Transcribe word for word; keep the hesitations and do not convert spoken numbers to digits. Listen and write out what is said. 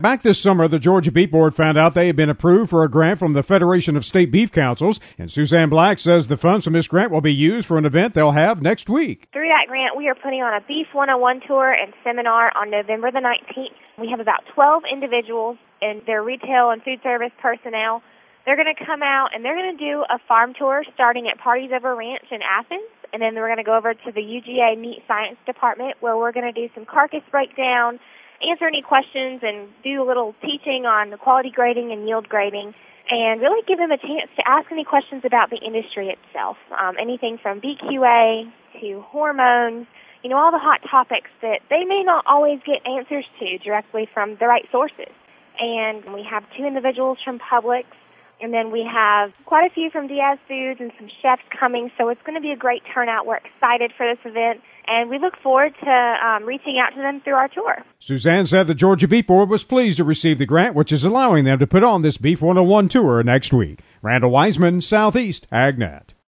Back this summer, the Georgia Beef Board found out they had been approved for a grant from the Federation of State Beef Councils, and Suzanne Black says the funds from this grant will be used for an event they'll have next week. Through that grant, we are putting on a Beef one oh one tour and seminar on November the nineteenth. We have about twelve individuals and their retail and food service personnel. They're going to come out and they're going to do a farm tour starting at Parties Over Ranch in Athens, and then we're going to go over to the U G A Meat Science Department where we're going to do some carcass breakdown, answer any questions, and do a little teaching on the quality grading and yield grading, and really give them a chance to ask any questions about the industry itself, um, anything from B Q A to hormones, you know, all the hot topics that they may not always get answers to directly from the right sources. And we have two individuals from Publix, and then we have quite a few from Diaz Foods and some chefs coming, so it's going to be a great turnout. We're excited for this event, and we look forward to um, reaching out to them through our tour. Suzanne said the Georgia Beef Board was pleased to receive the grant, which is allowing them to put on this Beef one oh one tour next week. Randall Wiseman, Southeast AgNet.